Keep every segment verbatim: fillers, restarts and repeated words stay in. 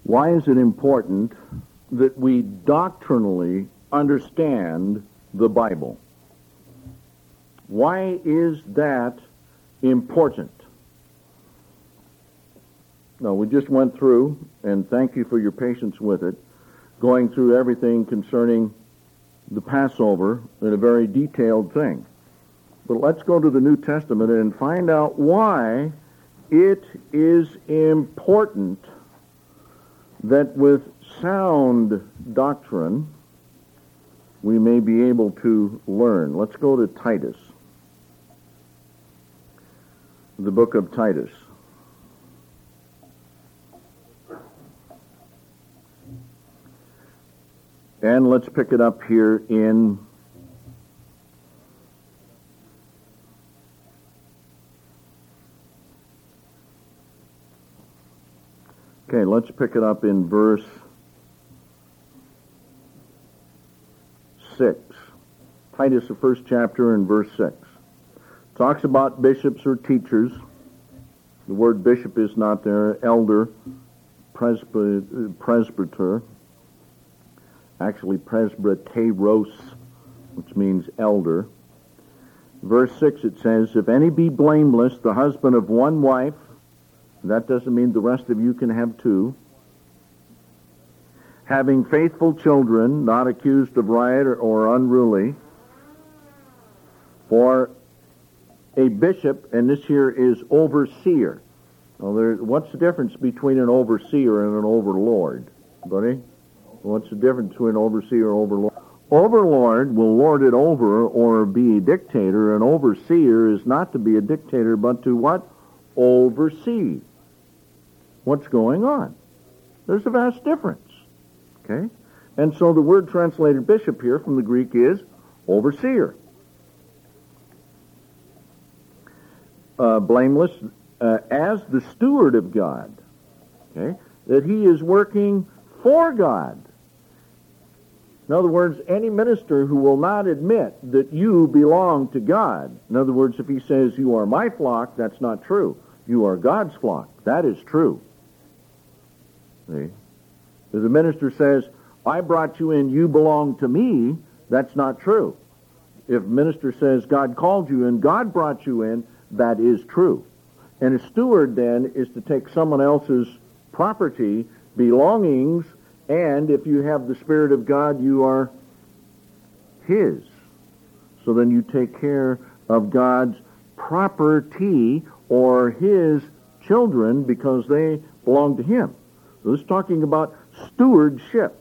Why is it important that we doctrinally understand the Bible? Why is that important? Now, we just went through, and thank you for your patience with it, going through everything concerning the Passover in a very detailed thing. But let's go to the New Testament and find out why it is important that with sound doctrine we may be able to learn. Let's go to Titus, the book of Titus. And let's pick it up here in Okay, let's pick it up in verse six. Titus, the first chapter, and verse six. Talks about bishops or teachers. The word bishop is not there. Elder, presby- presbyter. Actually, presbyteros, which means elder. Verse six, it says, "If any be blameless, the husband of one wife," that doesn't mean the rest of you can have two, "having faithful children, not accused of riot or, or unruly." For a bishop, and this here is overseer. Now, there, what's the difference between an overseer and an overlord? Buddy? What's the difference between an overseer and overlord? Overlord will lord it over or be a dictator. An overseer is not to be a dictator, but to what? Oversee what's going on. There's a vast difference. Okay? And so the word translated bishop here from the Greek is overseer. Uh, blameless uh, as the steward of God. Okay? That he is working for God. In other words, any minister who will not admit that you belong to God, in other words, if he says, "You are my flock," that's not true. You are God's flock. That is true. See? If the minister says, "I brought you in, you belong to me," that's not true. If the minister says, "God called you in, God brought you in," that is true. And a steward then is to take someone else's property, belongings, and if you have the Spirit of God, you are His. So then you take care of God's property or His children because they belong to Him. So this is talking about stewardship.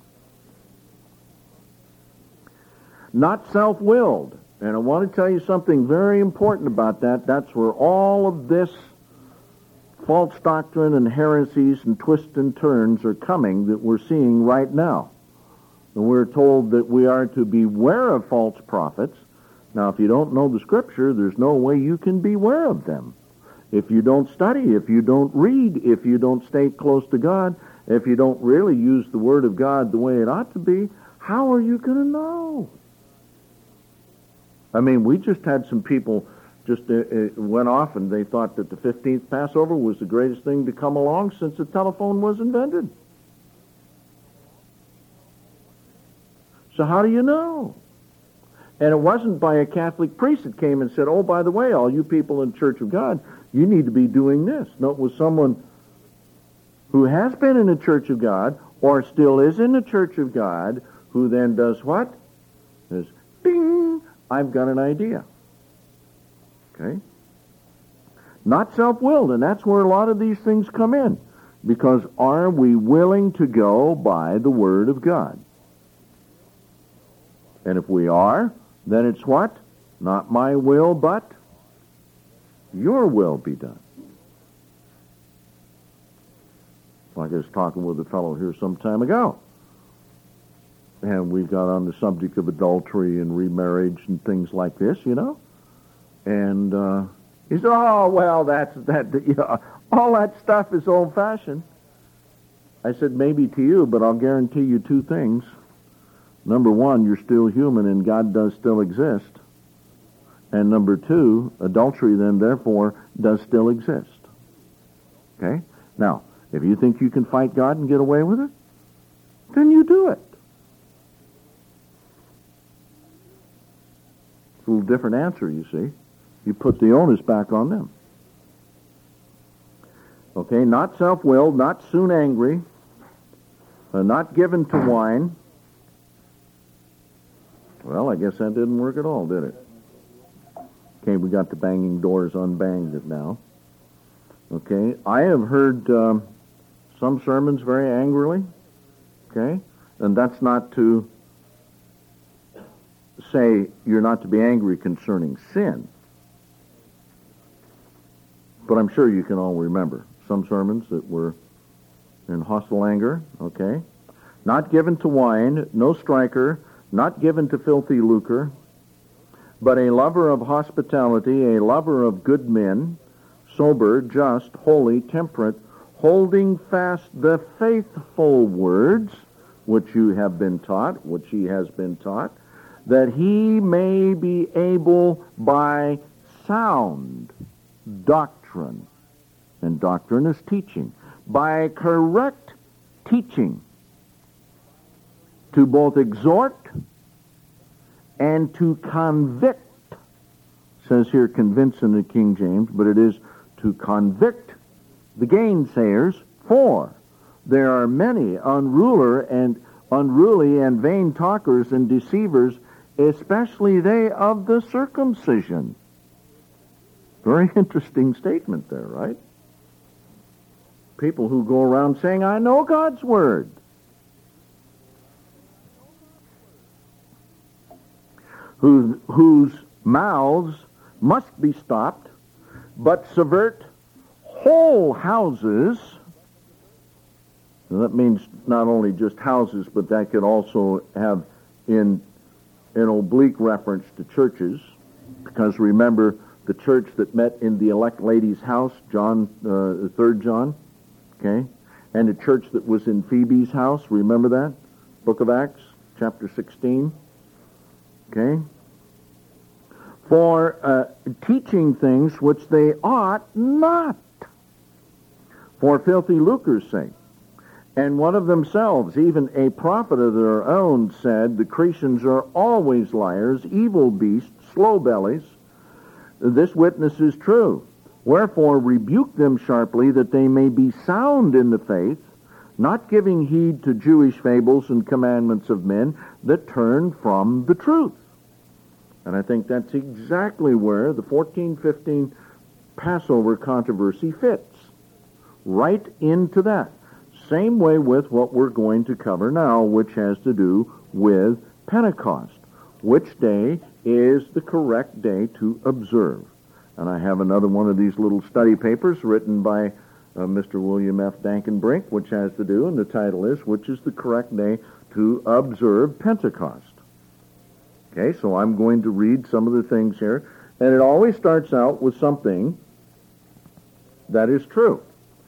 Not self-willed. And I want to tell you something very important about that. That's where all of this false doctrine and heresies and twists and turns are coming that we're seeing right now. And we're told that we are to beware of false prophets. Now, if you don't know the Scripture, there's no way you can beware of them. If you don't study, if you don't read, if you don't stay close to God, if you don't really use the Word of God the way it ought to be, how are you going to know? I mean, we just had some people just uh, uh, went off and they thought that the fifteenth Passover was the greatest thing to come along since the telephone was invented. So how do you know? And it wasn't by a Catholic priest that came and said, "Oh, by the way, all you people in the Church of God, you need to be doing this." No, it was someone who has been in the Church of God or still is in the Church of God who then does what? Says, "Ding, I've got an idea." Okay? Not self-willed, and that's where a lot of these things come in. Because are we willing to go by the Word of God? And if we are, then it's what? Not my will, but your will be done. Like I was talking with a fellow here some time ago. And we got on the subject of adultery and remarriage and things like this, you know. And uh, he said, "Oh, well, that's that. You know, all that stuff is old-fashioned." I said, "Maybe to you, but I'll guarantee you two things. Number one, you're still human and God does still exist. And number two, adultery then, therefore, does still exist." Okay? Now, If you think you can fight God and get away with it, then you do it. It's a little different answer, you see. You put the onus back on them. Okay, not self-willed, not soon angry, uh, not given to wine. Well, I guess that didn't work at all, did it? Okay, we got the banging doors unbanged it now. Okay, I have heard um, some sermons very angrily. Okay, and that's not to say you're not to be angry concerning sin. But I'm sure you can all remember some sermons that were in hostile anger. Okay, not given to wine, no striker, not given to filthy lucre, but a lover of hospitality, a lover of good men, sober, just, holy, temperate, holding fast the faithful words which you have been taught, which he has been taught, that he may be able by sound doctrine, and doctrine is teaching, by correct teaching, to both exhort and to convict. Says here convince in the King James, but it is to convict the gainsayers, for there are many unruler and unruly and vain talkers and deceivers, especially they of the circumcision. Very interesting statement there, right? People who go around saying, I know God's word. Whose, whose mouths must be stopped, but subvert whole houses. And that means not only just houses, but that could also have in an oblique reference to churches, because remember the church that met in the elect lady's house, John, uh, Third John, okay, and the church that was in Phoebe's house. Remember that, Book of Acts, chapter sixteen. Okay? For uh, teaching things which they ought not, for filthy lucre's sake. And one of themselves, even a prophet of their own, said, the Cretans are always liars, evil beasts, slow bellies. This witness is true. Wherefore rebuke them sharply, that they may be sound in the faith, not giving heed to Jewish fables and commandments of men that turn from the truth. And I think that's exactly where the fourteen fifteen Passover controversy fits. Right into that. Same way with what we're going to cover now, which has to do with Pentecost. Which day is the correct day to observe? And I have another one of these little study papers written by uh, Mister William F. Dankenbrink, which has to do, and the title is, which is the correct day to observe Pentecost? Okay, so I'm going to read some of the things here, and it always starts out with something that is true.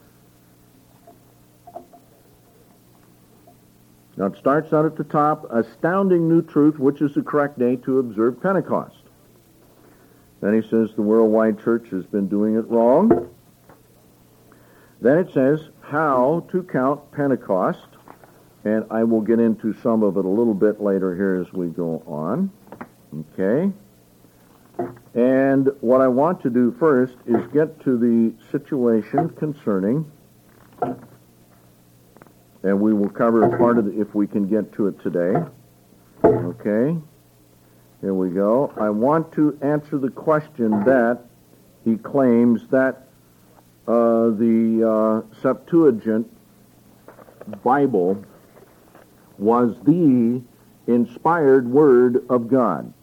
Now it starts out at the top, astounding new truth, which is the correct day to observe Pentecost. Then he says the worldwide church has been doing it wrong. Then it says how to count Pentecost, and I will get into some of it a little bit later here as we go on. Okay? And what I want to do first is get to the situation concerning, and we will cover a part of it if we can get to it today. Okay? Here we go. I want to answer the question that he claims that uh, the uh, Septuagint Bible was the inspired Word of God.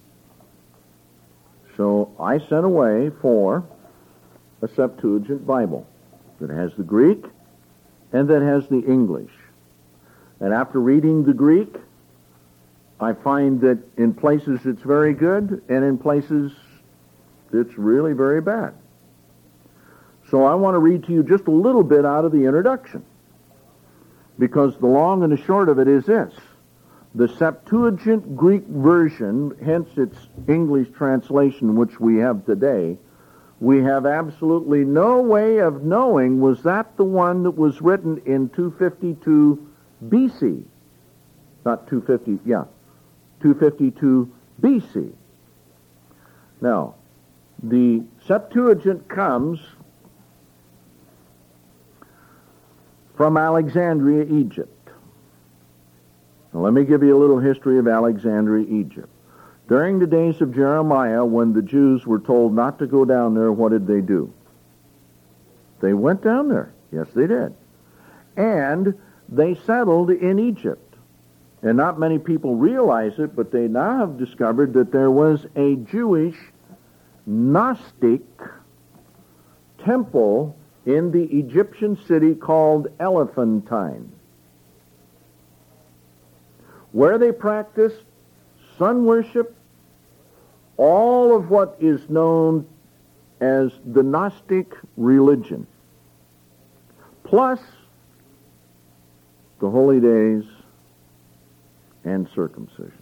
So I sent away for a Septuagint Bible that has the Greek and that has the English. And after reading the Greek, I find that in places it's very good, and in places it's really very bad. So I want to read to you just a little bit out of the introduction, because the long and the short of it is this. The Septuagint Greek version, hence its English translation, which we have today, we have absolutely no way of knowing, was that the one that was written in two fifty-two B C? Not two fifty, yeah, two fifty-two B C. Now, the Septuagint comes from Alexandria, Egypt. Now, let me give you a little history of Alexandria, Egypt. During the days of Jeremiah, when the Jews were told not to go down there, what did they do? They went down there. Yes, they did. And they settled in Egypt. And not many people realize it, but they now have discovered that there was a Jewish Gnostic temple in the Egyptian city called Elephantine, where they practiced sun worship, all of what is known as the Gnostic religion, plus the holy days and circumcision.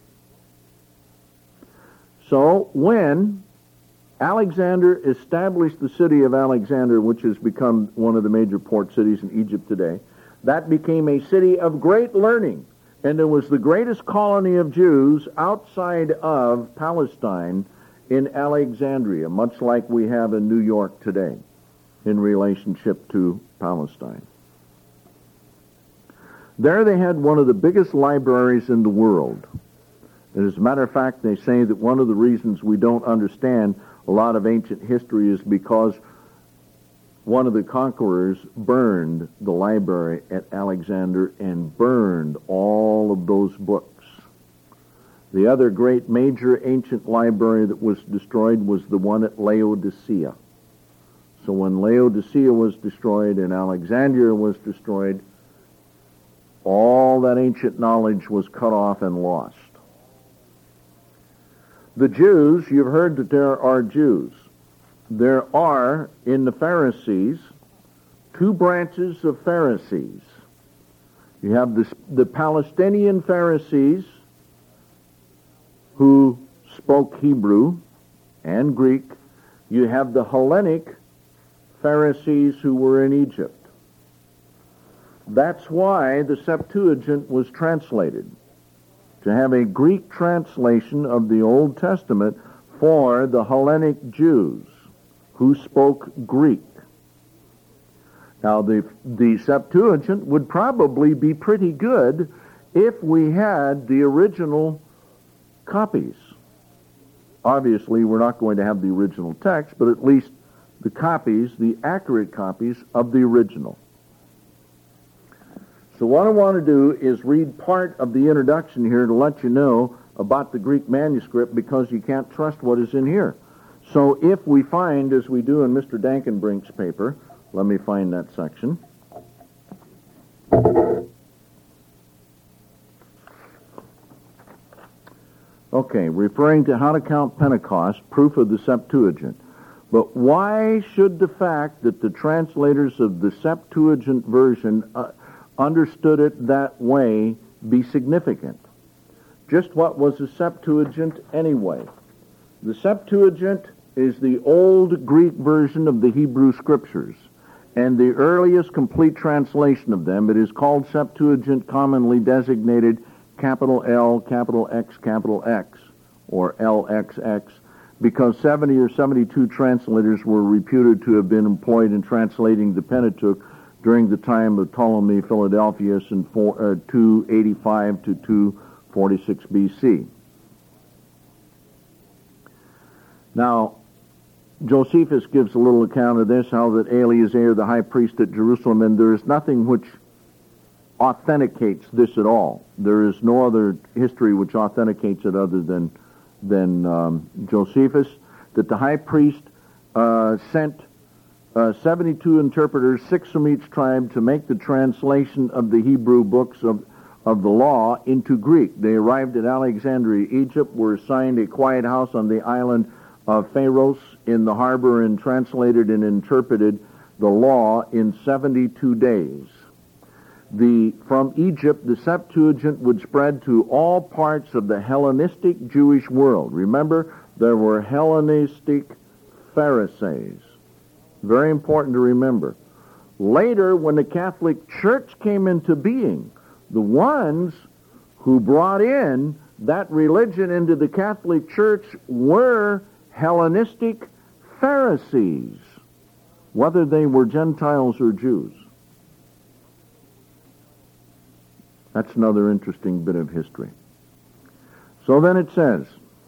So when Alexander established the city of Alexander, which has become one of the major port cities in Egypt today, that became a city of great learning, and it was the greatest colony of Jews outside of Palestine in Alexandria, much like we have in New York today in relationship to Palestine. There they had one of the biggest libraries in the world. And as a matter of fact, they say that one of the reasons we don't understand a lot of ancient history is because one of the conquerors burned the library at Alexander and burned all of those books. The other great major ancient library that was destroyed was the one at Laodicea. So when Laodicea was destroyed and Alexandria was destroyed, all that ancient knowledge was cut off and lost. The Jews, you've heard that there are Jews. There are, in the Pharisees, two branches of Pharisees. You have this, the Palestinian Pharisees, who spoke Hebrew and Greek. You have the Hellenic Pharisees who were in Egypt. That's why the Septuagint was translated, to have a Greek translation of the Old Testament for the Hellenic Jews who spoke Greek. Now, the, the Septuagint would probably be pretty good if we had the original copies. Obviously, we're not going to have the original text, but at least the copies, the accurate copies of the original. So what I want to do is read part of the introduction here to let you know about the Greek manuscript, because you can't trust what is in here. So if we find, as we do in Mister Dankenbrink's paper, let me find that section. Okay, referring to how to count Pentecost, proof of the Septuagint. But why should the fact that the translators of the Septuagint version uh, understood it that way be significant? Just what was the Septuagint anyway? The Septuagint is the old Greek version of the Hebrew Scriptures, and the earliest complete translation of them. It is called Septuagint, commonly designated capital L, capital X, capital X, or L X X, because seventy or seventy-two translators were reputed to have been employed in translating the Pentateuch during the time of Ptolemy Philadelphus in four, uh, two eighty-five to two forty-six B C. Now, Josephus gives a little account of this, how that Eleazar, the high priest at Jerusalem, and there is nothing which authenticates this at all. There is no other history which authenticates it other than, than um, Josephus, that the high priest uh, sent uh, seventy-two interpreters, six from each tribe, to make the translation of the Hebrew books of, of the law into Greek. They arrived at Alexandria, Egypt, were assigned a quiet house on the island of Pharos in the harbor, and translated and interpreted the law in seventy-two days. The, from Egypt, the Septuagint would spread to all parts of the Hellenistic Jewish world. Remember, there were Hellenistic Pharisees. Very important to remember. Later, when the Catholic Church came into being, the ones who brought in that religion into the Catholic Church were Hellenistic Pharisees, whether they were Gentiles or Jews. That's another interesting bit of history. So then it says,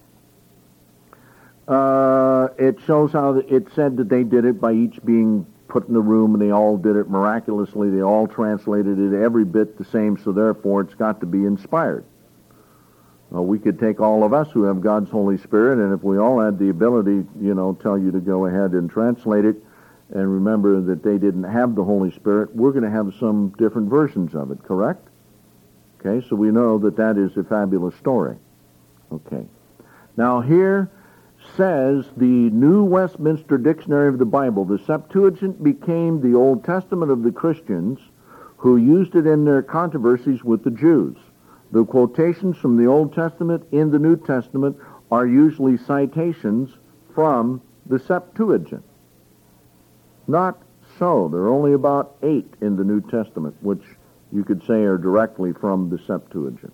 uh, it shows how the, it said that they did it by each being put in the room, and they all did it miraculously. They all translated it every bit the same, so therefore it's got to be inspired. Well, we could take all of us who have God's Holy Spirit, and if we all had the ability, you know, tell you to go ahead and translate it, and remember that they didn't have the Holy Spirit, we're going to have some different versions of it, correct? Okay, so we know that that is a fabulous story. Okay. Now here says the New Westminster Dictionary of the Bible, the Septuagint became the Old Testament of the Christians who used it in their controversies with the Jews. The quotations from the Old Testament in the New Testament are usually citations from the Septuagint. Not so. There are only about eight in the New Testament, which you could say are directly from the Septuagint.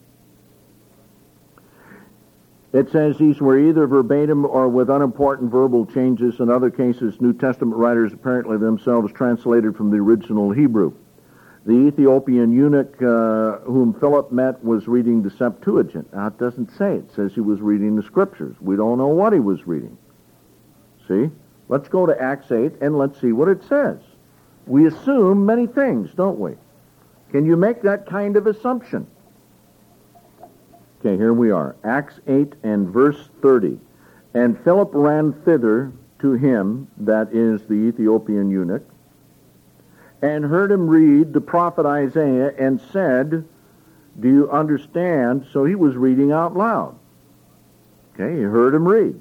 It says these were either verbatim or with unimportant verbal changes. In other cases, New Testament writers apparently themselves translated from the original Hebrew. The Ethiopian eunuch uh, whom Philip met was reading the Septuagint. Now, it doesn't say. It says he was reading the Scriptures. We don't know what he was reading. See? Let's go to Acts eight and let's see what it says. We assume many things, don't we? Can you make that kind of assumption? Okay, here we are. Acts eight and verse thirty. And Philip ran thither to him, that is the Ethiopian eunuch, and heard him read the prophet Isaiah, and said, do you understand? So he was reading out loud. Okay, he heard him read.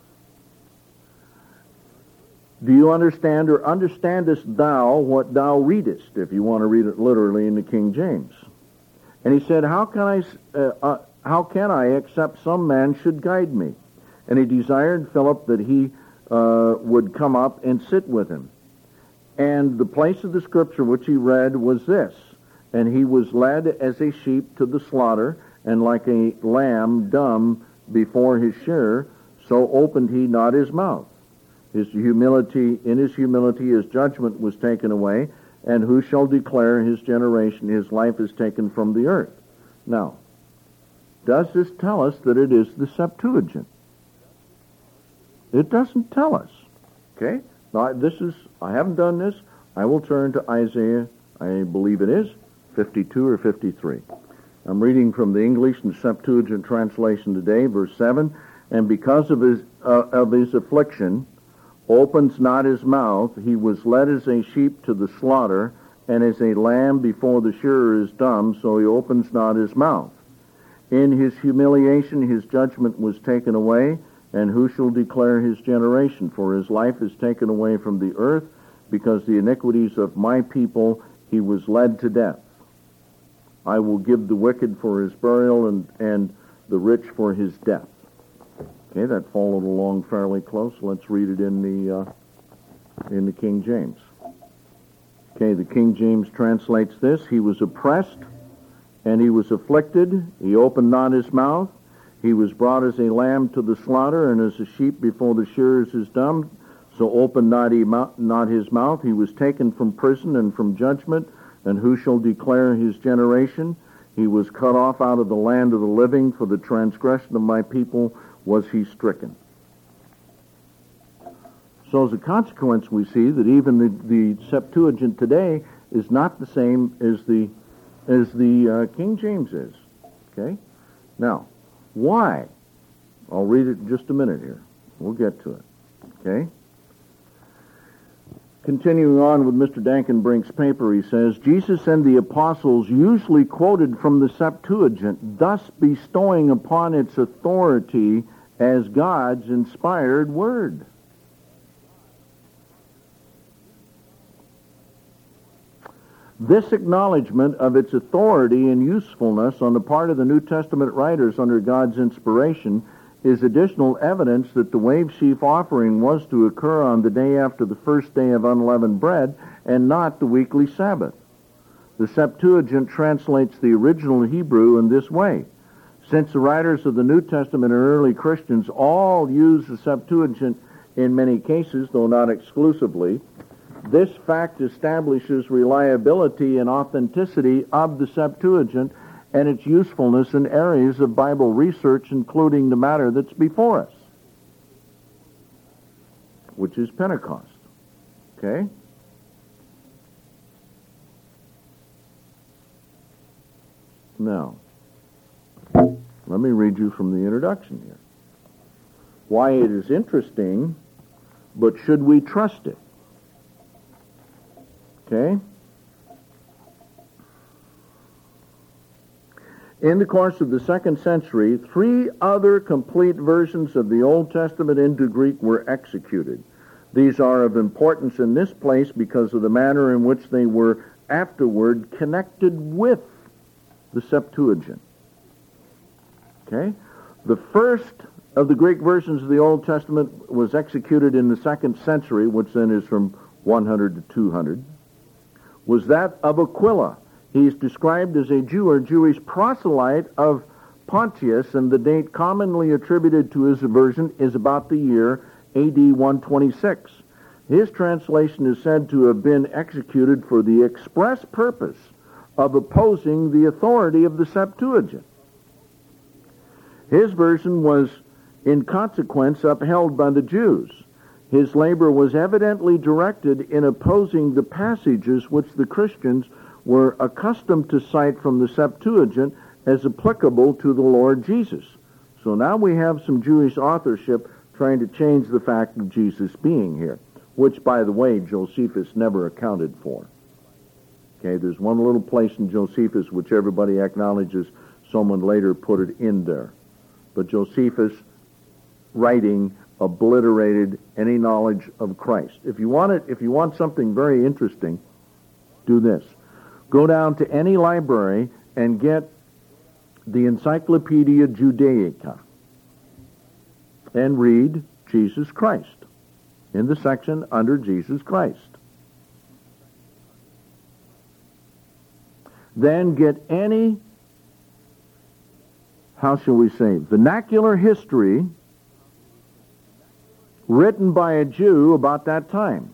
Do you understand, or understandest thou what thou readest, if you want to read it literally in the King James? And he said, how can I, uh, uh, how can I, except some man should guide me? And he desired Philip that he uh, would come up and sit with him. And the place of the scripture which he read was this, and he was led as a sheep to the slaughter, and like a lamb dumb before his shearer, so opened he not his mouth. His humility, in his humility his judgment was taken away, and who shall declare his generation? His life is taken from the earth. Now, does this tell us that it is the Septuagint? It doesn't tell us. Okay? Now, this is, I haven't done this. I will turn to Isaiah, I believe it is, fifty-two or fifty-three. I'm reading from the English and Septuagint translation today, verse seven. And because of his, uh, of his affliction, opens not his mouth, he was led as a sheep to the slaughter, and as a lamb before the shearer is dumb, so he opens not his mouth. In his humiliation his judgment was taken away, and who shall declare his generation? For his life is taken away from the earth, because the iniquities of my people he was led to death. I will give the wicked for his burial, and, and the rich for his death. Okay, that followed along fairly close. Let's read it in the uh, in the King James. Okay, the King James translates this: he was oppressed, and he was afflicted. He opened not his mouth. He was brought as a lamb to the slaughter, and as a sheep before the shearers is dumb, so opened not, he mo- not his mouth. He was taken from prison and from judgment, and who shall declare his generation? He was cut off out of the land of the living. For the transgression of my people was he stricken. So as a consequence, we see that even the, the Septuagint today is not the same as the as the uh, King James is. Okay? Now, why? I'll read it in just a minute here. We'll get to it. Okay? Continuing on with Mister Dankenbrink's paper, he says, Jesus and the apostles usually quoted from the Septuagint, thus bestowing upon its authority as God's inspired word. This acknowledgement of its authority and usefulness on the part of the New Testament writers under God's inspiration is additional evidence that the wave sheaf offering was to occur on the day after the first day of unleavened bread and not the weekly Sabbath. The Septuagint translates the original Hebrew in this way. Since the writers of the New Testament and early Christians all use the Septuagint in many cases, though not exclusively, this fact establishes reliability and authenticity of the Septuagint and its usefulness in areas of Bible research, including the matter that's before us, which is Pentecost. Okay? Now, let me read you from the introduction here. Why it is interesting, but should we trust it? Okay? In the course of the second century, three other complete versions of the Old Testament into Greek were executed. These are of importance in this place because of the manner in which they were afterward connected with the Septuagint. Okay? The first of the Greek versions of the Old Testament was executed in the second century, which then is from one hundred to two hundred, was that of Aquila. He is described as a Jew or Jewish proselyte of Pontius, and the date commonly attributed to his version is about the year A D one twenty-six. His translation is said to have been executed for the express purpose of opposing the authority of the Septuagint. His version was, in consequence, upheld by the Jews. His labor was evidently directed in opposing the passages which the Christians were accustomed to cite from the Septuagint as applicable to the Lord Jesus. So now we have some Jewish authorship trying to change the fact of Jesus being here, which, by the way, Josephus never accounted for. Okay, there's one little place in Josephus which everybody acknowledges someone later put it in there. But Josephus' writing obliterated any knowledge of Christ. If you want it, if you want something very interesting, do this. Go down to any library and get the Encyclopedia Judaica and read Jesus Christ in the section under Jesus Christ. Then get any, how shall we say, vernacular history written by a Jew about that time.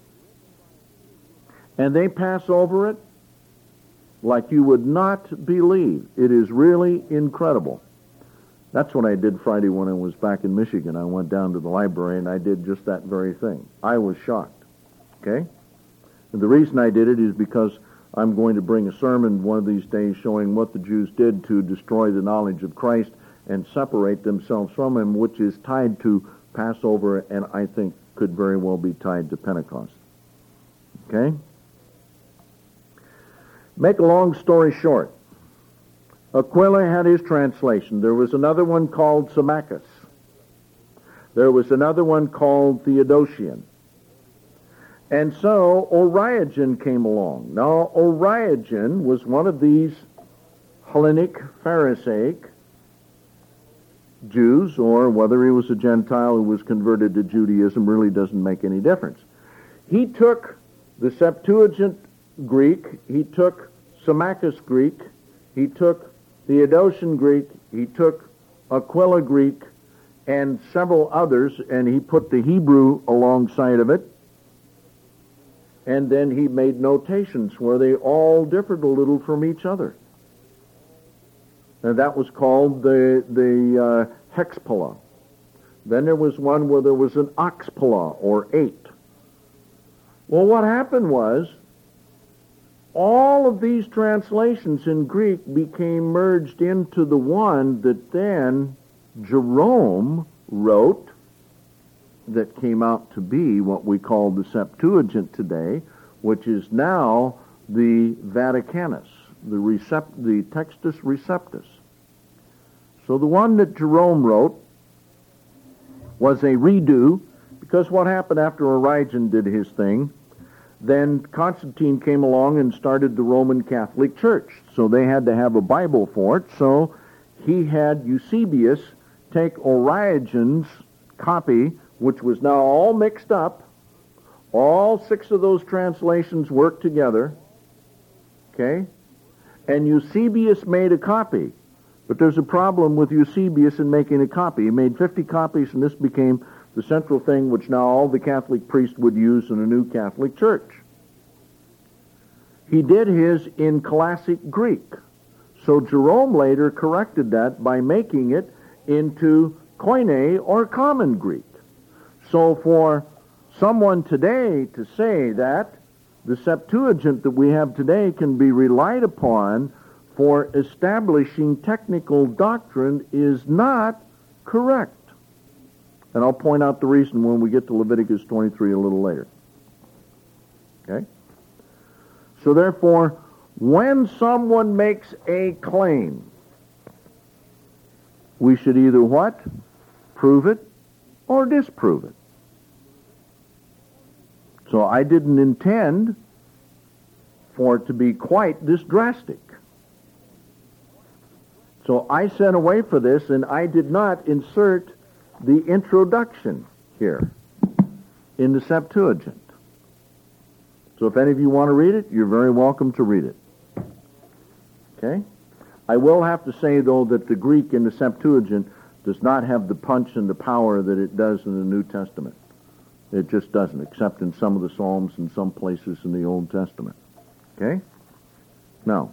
And they pass over it like you would not believe. It is really incredible. That's what I did Friday when I was back in Michigan. I went down to the library and I did just that very thing. I was shocked. Okay? And the reason I did it is because I'm going to bring a sermon one of these days showing what the Jews did to destroy the knowledge of Christ and separate themselves from him, which is tied to Passover and I think could very well be tied to Pentecost. Okay? Make a long story short, Aquila had his translation. There was another one called Symmachus. There was another one called Theodotion. And so Origen came along. Now, Origen was one of these Hellenic Pharisaic Jews, or whether he was a Gentile who was converted to Judaism really doesn't make any difference. He took the Septuagint Greek, he took Symmachus Greek, he took Theodotion Greek, he took Aquila Greek, and several others, and he put the Hebrew alongside of it, and then he made notations where they all differed a little from each other. And that was called the, the uh, hexpala. Then there was one where there was an oxpala, or eight. Well, what happened was, all of these translations in Greek became merged into the one that then Jerome wrote, that came out to be what we call the Septuagint today, which is now the Vaticanus, the, recept, the Textus Receptus. So the one that Jerome wrote was a redo, because what happened after Origen did his thing, then Constantine came along and started the Roman Catholic Church. So they had to have a Bible for it, so he had Eusebius take Origen's copy, which was now all mixed up, all six of those translations worked together, okay? And Eusebius made a copy. But there's a problem with Eusebius in making a copy. He made fifty copies, and this became the central thing which now all the Catholic priests would use in a new Catholic church. He did his in classic Greek. So Jerome later corrected that by making it into Koine or common Greek. So for someone today to say that the Septuagint that we have today can be relied upon for establishing technical doctrine is not correct. And I'll point out the reason when we get to Leviticus twenty-three a little later. Okay? So therefore, when someone makes a claim, we should either what? Prove it or disprove it. So I didn't intend for it to be quite this drastic. So I sent away for this, and I did not insert the introduction here in the Septuagint. So if any of you want to read it, you're very welcome to read it. Okay? I will have to say, though, that the Greek in the Septuagint does not have the punch and the power that it does in the New Testament. It just doesn't, except in some of the Psalms and some places in the Old Testament. Okay? Now,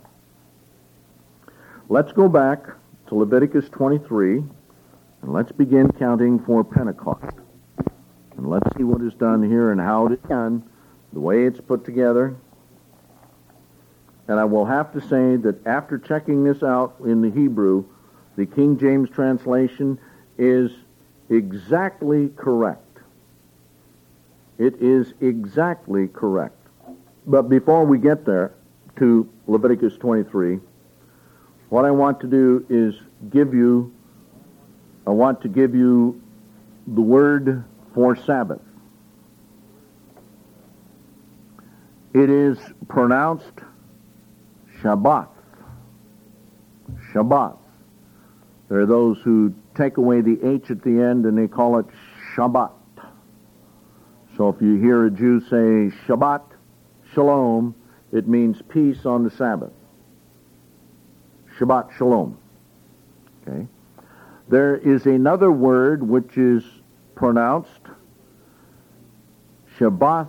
let's go back to Leviticus twenty-three, and let's begin counting for Pentecost. And let's see what is done here and how it is done, the way it's put together. And I will have to say that after checking this out in the Hebrew, the King James translation is exactly correct. It is exactly correct. But before we get there to Leviticus twenty-three, what I want to do is give you, I want to give you the word for Sabbath. It is pronounced Shabbat. Shabbat. There are those who take away the H at the end and they call it Shabbat. So if you hear a Jew say Shabbat, Shalom, it means peace on the Sabbath. Shabbat Shalom. Okay. There is another word which is pronounced Shabbathon.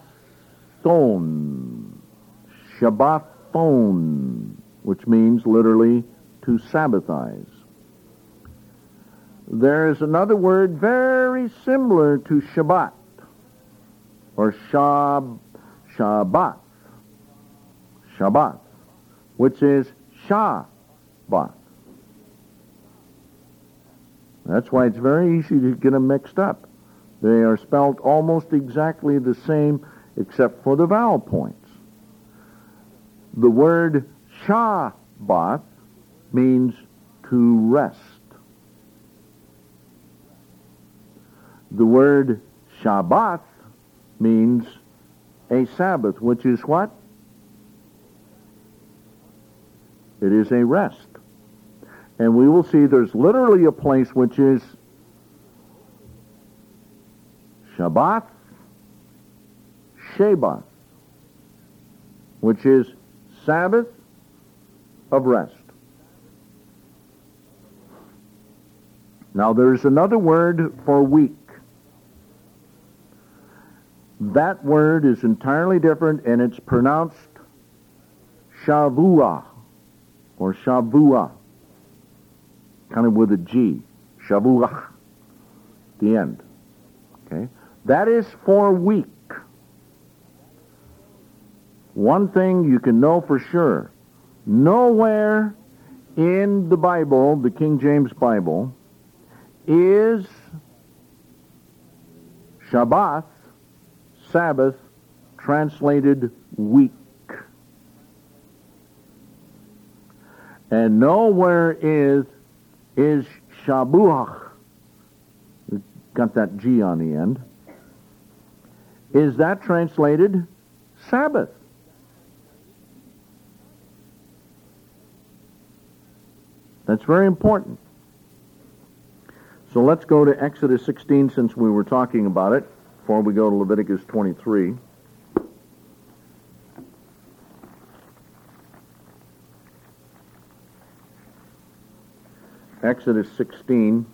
Shabbathon, which means literally to Sabbathize. There is another word very similar to Shabbat, or Shab, Shabbat, Shabbat, which is Shabbat. That's why it's very easy to get them mixed up. They are spelled almost exactly the same except for the vowel points. The word Shabbat means to rest. The word Shabbat means a Sabbath, which is what? It is a rest. And we will see there's literally a place which is Shabbat, Shabbat, which is Sabbath of rest. Now there's another word for week. That word is entirely different, and it's pronounced Shavua, or Shavua, kind of with a G. Shavua, the end. Okay? That is for week. One thing you can know for sure, nowhere in the Bible, the King James Bible, is Shabbat, Sabbath, translated week. And nowhere is is Shabuach, got that G on the end, is that translated Sabbath? That's very important. So let's go to Exodus sixteen since we were talking about it, before we go to Leviticus twenty-three. Exodus sixteen.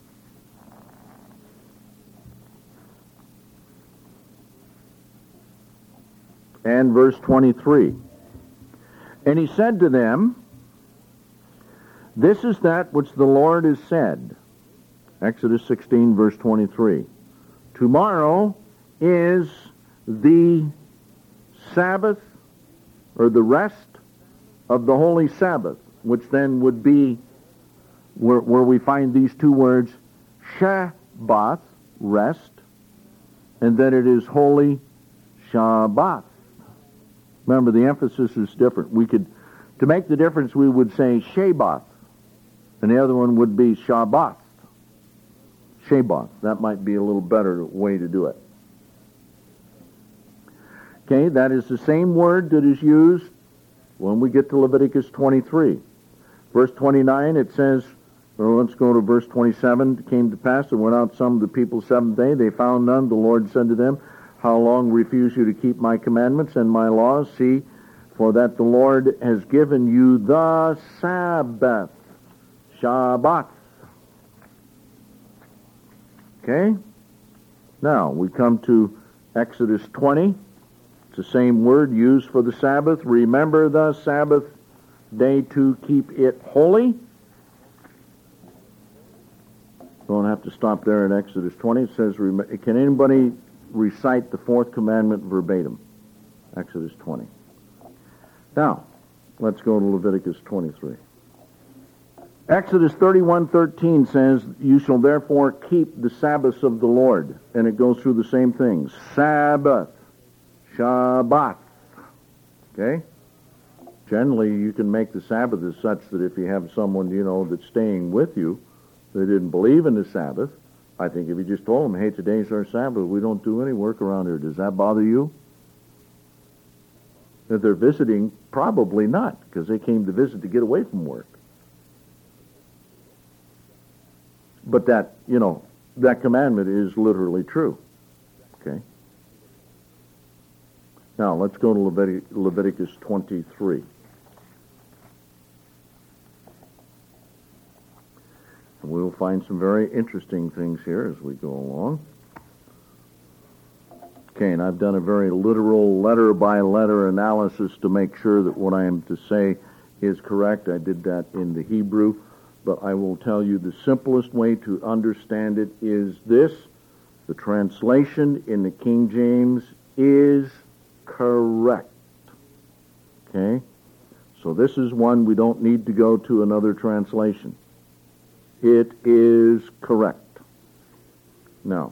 And verse twenty-three. And he said to them, this is that which the Lord has said. Exodus sixteen, verse twenty-three. Tomorrow is the Sabbath, or the rest of the holy Sabbath, which then would be where, where we find these two words, Shabbat, rest, and then it is holy Shabbat. Remember, the emphasis is different. We could, to make the difference, we would say Shabbat, and the other one would be Shabbat. Shabbat. That might be a little better way to do it. Okay, that is the same word that is used when we get to Leviticus twenty-three. Verse twenty-nine, it says, well, let's go to verse twenty-seven. It came to pass, there went out some of the people seventh day. They found none. The Lord said to them, how long refuse you to keep my commandments and my laws? See, for that the Lord has given you the Sabbath, Shabbat. Okay? Now, we come to Exodus twenty. It's the same word used for the Sabbath. Remember the Sabbath day to keep it holy. Don't have to stop there at Exodus twenty. It says, can anybody recite the fourth commandment verbatim? Exodus twenty. Now, let's go to Leviticus twenty-three. Exodus thirty-one thirteen says, you shall therefore keep the Sabbaths of the Lord. And it goes through the same things. Sabbath, Shabbat. Okay? Generally, you can make the Sabbath as such that if you have someone, you know, that's staying with you, that didn't believe in the Sabbath, I think if you just told them, hey, today's our Sabbath, we don't do any work around here, does that bother you? If they're visiting, probably not, because they came to visit to get away from work. But that, you know, that commandment is literally true. Okay? Now, let's go to Levitic- Leviticus twenty-three. And we'll find some very interesting things here as we go along. Okay, and I've done a very literal letter-by-letter analysis to make sure that what I am to say is correct. I did that in the Hebrew. But I will tell you the simplest way to understand it is this. The translation in the King James is correct. Okay? So this is one we don't need to go to another translation. It is correct. Now,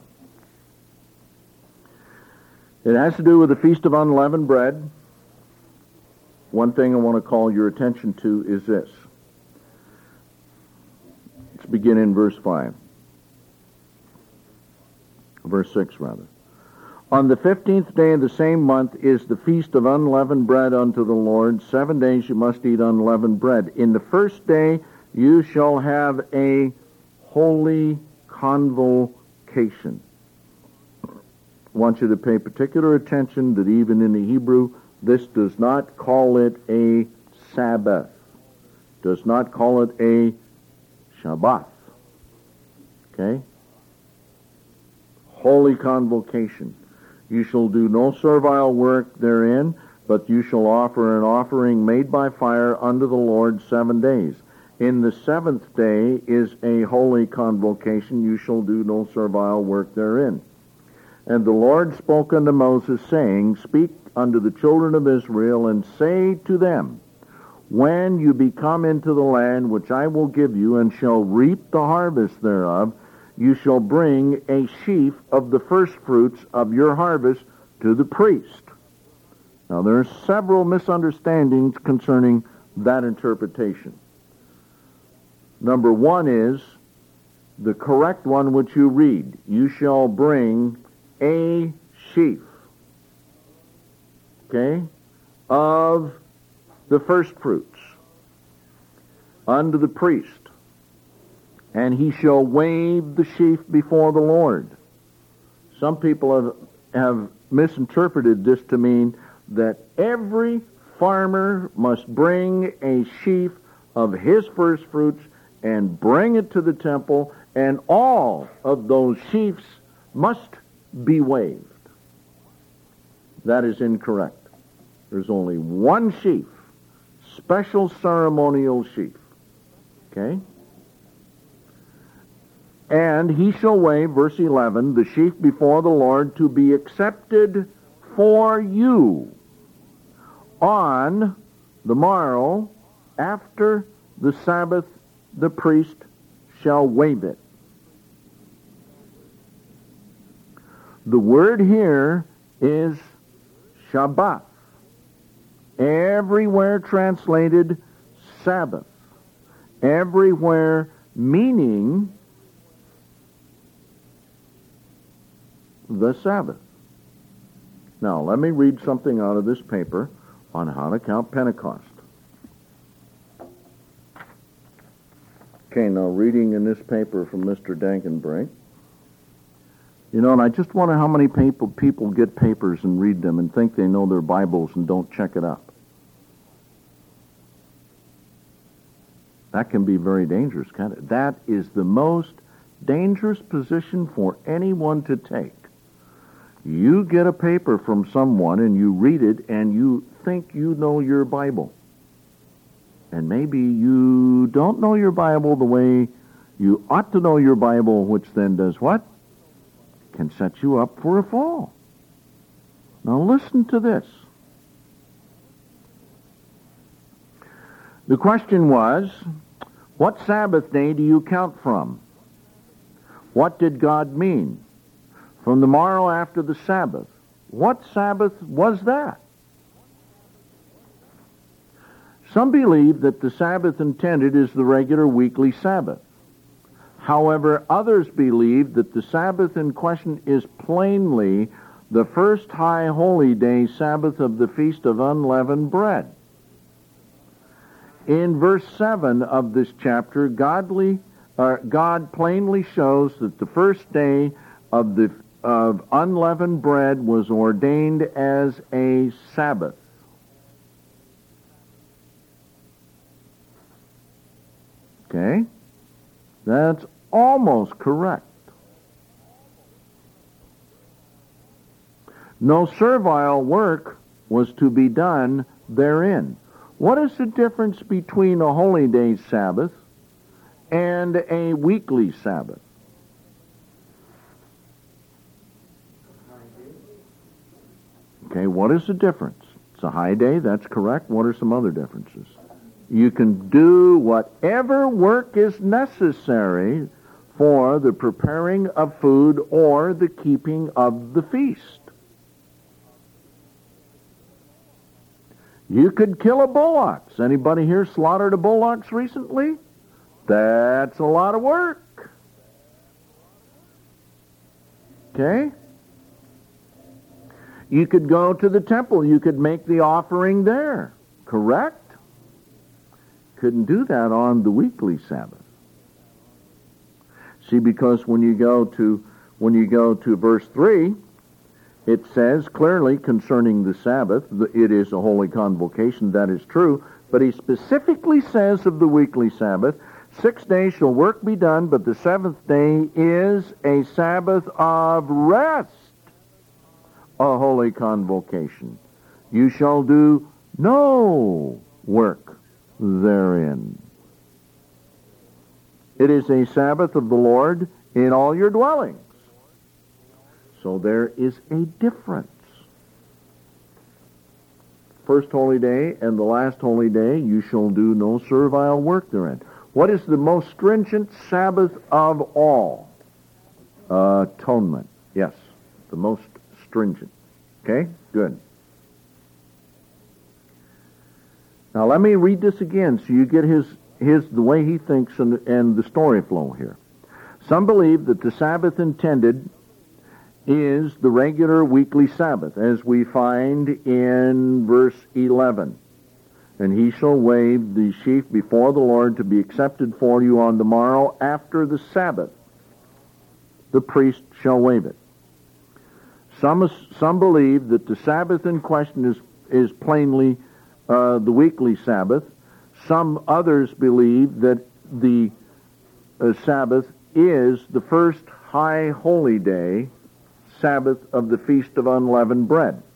it has to do with the Feast of Unleavened Bread. One thing I want to call your attention to is this. Let's begin in verse five. Verse six, rather. On the fifteenth day of the same month is the feast of unleavened bread unto the Lord. Seven days you must eat unleavened bread. In the first day you shall have a holy convocation. I want you to pay particular attention that even in the Hebrew, this does not call it a Sabbath. Does not call it a Shabbat. Okay? Holy convocation. You shall do no servile work therein, but you shall offer an offering made by fire unto the Lord seven days. In the seventh day is a holy convocation. You shall do no servile work therein. And the Lord spoke unto Moses, saying, Speak unto the children of Israel, and say to them, When you be come into the land which I will give you, and shall reap the harvest thereof, you shall bring a sheaf of the firstfruits of your harvest to the priest. Now there are several misunderstandings concerning that interpretation. Number one is the correct one which you read. You shall bring a sheaf, okay, of the firstfruits unto the priest. and he shall wave the sheaf before the Lord. Some people have, have misinterpreted this to mean that every farmer must bring a sheaf of his first fruits and bring it to the temple, and all of those sheaves must be waved. That is incorrect. There's only one sheaf, special ceremonial sheaf. Okay? And he shall wave, verse eleven, the sheaf before the Lord to be accepted for you on the morrow after the Sabbath, the priest shall wave it. The word here is Shabbat, everywhere translated Sabbath, everywhere meaning the Sabbath. Now, let me read something out of this paper on how to count Pentecost. Okay, now reading in this paper from Mister Dankenbrink. You know, and I just wonder how many people, people get papers and read them and think they know their Bibles and don't check it up. That can be very dangerous, can't it? That is the most dangerous position for anyone to take. You get a paper from someone and you read it and you think you know your Bible. And maybe you don't know your Bible the way you ought to know your Bible, which then does what? Can set you up for a fall. Now listen to this. The question was, what Sabbath day do you count from? What did God mean? From the morrow after the Sabbath. What Sabbath was that? Some believe that the Sabbath intended is the regular weekly Sabbath. However, others believe that the Sabbath in question is plainly the first high holy day Sabbath of the Feast of Unleavened Bread. In verse seven of this chapter, godly, uh, God plainly shows that the first day of the of unleavened bread was ordained as a Sabbath. Okay? That's almost correct. No servile work was to be done therein. What is the difference between a holy day Sabbath and a weekly Sabbath? Okay, what is the difference? It's a high day, that's correct. What are some other differences? You can do whatever work is necessary for the preparing of food or the keeping of the feast. You could kill a bullock. Has anybody here slaughtered a bullock recently? That's a lot of work. Okay? You could go to the temple. You could make the offering there. Correct? Couldn't do that on the weekly Sabbath. See, because when you go to when you go to verse three, it says clearly concerning the Sabbath, it is a holy convocation, that is true, but he specifically says of the weekly Sabbath, six days shall work be done, but the seventh day is a Sabbath of rest, a holy convocation. You shall do no work therein. It is a Sabbath of the Lord in all your dwellings. So there is a difference. First holy day and the last holy day, you shall do no servile work therein. What is the most stringent Sabbath of all? Uh, atonement. Yes, the most stringent. Okay, good. Now let me read this again so you get his, his the way he thinks and, and the story flow here. Some believe that the Sabbath intended is the regular weekly Sabbath, as we find in verse eleven. And he shall wave the sheaf before the Lord to be accepted for you on the morrow after the Sabbath. The priest shall wave it. Some, some believe that the Sabbath in question is, is plainly uh, the weekly Sabbath. Some others believe that the uh, Sabbath is the first high holy day, Sabbath of the Feast of Unleavened Bread.